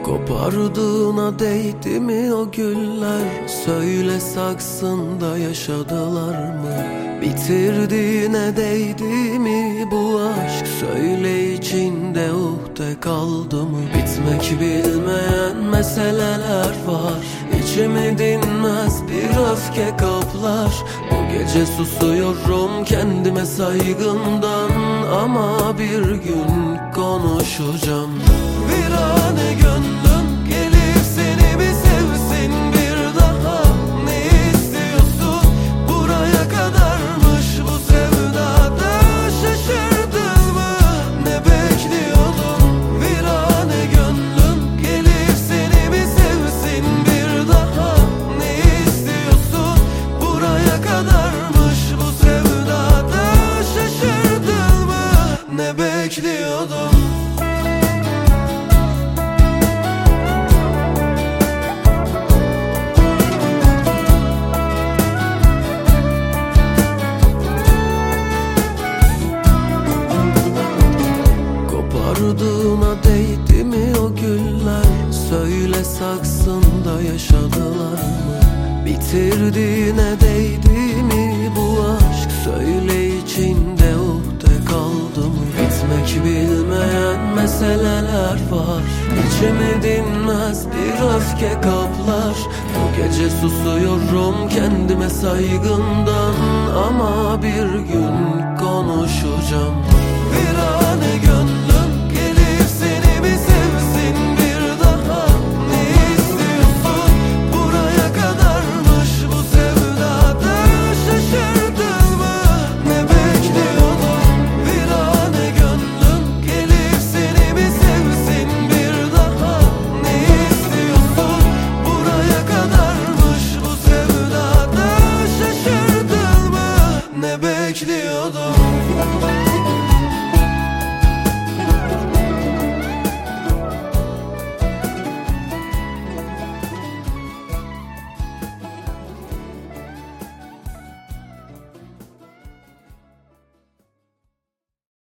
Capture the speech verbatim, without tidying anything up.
Kopardığına değdi mi o güller? Söyle saksında yaşadılar mı? Bitirdiğine değdi mi bu aşk? Söyle içinde uhde kaldı mı? Bitmek bilmeyen meseleler var. İçimi dinmez bir öfke kaplar. Bu gece susuyorum kendime saygımdan, ama bir gün konuşacağım. Virane gönlüm gelip seni bir sevsin bir daha. Ne istiyorsun? Buraya kadarmış bu sevdada. Şaşırdın mı? Ne bekliyordun? Virane gönlüm gelip seni bir sevsin bir daha. Ne istiyorsun? Buraya kadarmış bu sevdada. Şaşırdın mı? Ne bekliyordun? Kopardığına değdi mi o güller? Söyle saksında yaşadılar mı? Bitirdiğine değdi mi bu aşk? Söyle içinde uhde kaldı mı? Bitmek bilmeyen meseleler var. İçimi dinmez bir öfke kaplar. Bu gece susuyorum kendime saygımdan, ama bir gün konuşacağım. Virane gönlüm gelip seni bir sevsin bir daha. Ne istiyorsun? Buraya kadarmış bu sevdada. Şaşırdın mı? Ne bekliyordun? Virane gönlüm gelip seni bir sevsin bir daha. Ne istiyorsun? Buraya kadarmış bu sevdada. Şaşırdın mı? Ne bekliyordun?